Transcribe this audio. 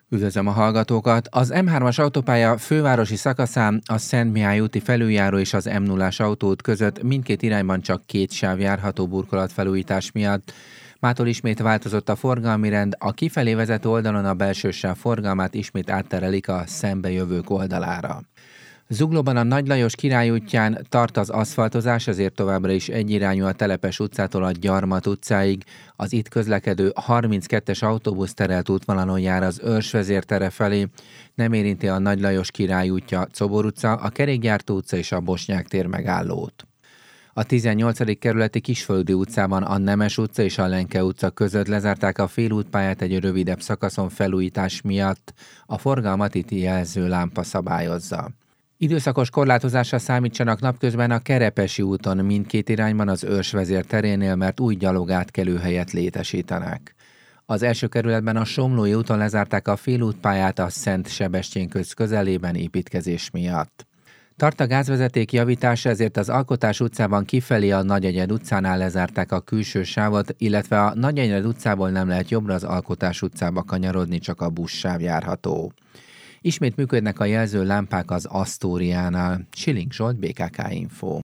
Üdvözlöm a hallgatókat! Az M3-as autópálya fővárosi szakaszán a Szent Mihály úti felüljáró és az M0-as autóút között mindkét irányban csak két sáv járható burkolatfelújítás miatt. Mától ismét változott a forgalmi rend, a kifelé vezető oldalon a belső sáv forgalmát ismét átterelik a szembejövők oldalára. Zuglóban a Nagy Lajos Király útján tart az aszfaltozás, ezért továbbra is egyirányú a Telepes utcától a Gyarmat utcáig. Az itt közlekedő 32-es autóbusz terelt útvonalon jár az Őrsvezér tere felé. Nem érinti a Nagy Lajos Király útja, Czobor utca, a Kerékgyártó utca és a Bosnyák tér megállót. A 18. kerületi Kisföldi utcában a Nemes utca és a Lenke utca között lezárták a félútpályát egy rövidebb szakaszon felújítás miatt. A forgalmat itt jelző lámpa szabályozza. Időszakos korlátozásra számítsanak napközben a Kerepesi úton mindkét irányban az Őrsvezér terénél, mert új gyalogátkelőhelyet létesítenek. Az első kerületben a Somlói úton lezárták a félútpályát a Szent Sebestyén köz közelében építkezés miatt. Tart a gázvezeték javítása, ezért az Alkotás utcában kifelé a Nagyegyed utcánál lezárták a külső sávot, illetve a Nagyegyed utcából nem lehet jobbra az Alkotás utcába kanyarodni, csak a buszsáv járható. Ismét működnek a jelző lámpák az Asztóriánál. Schilling Zsolt, BKK Info.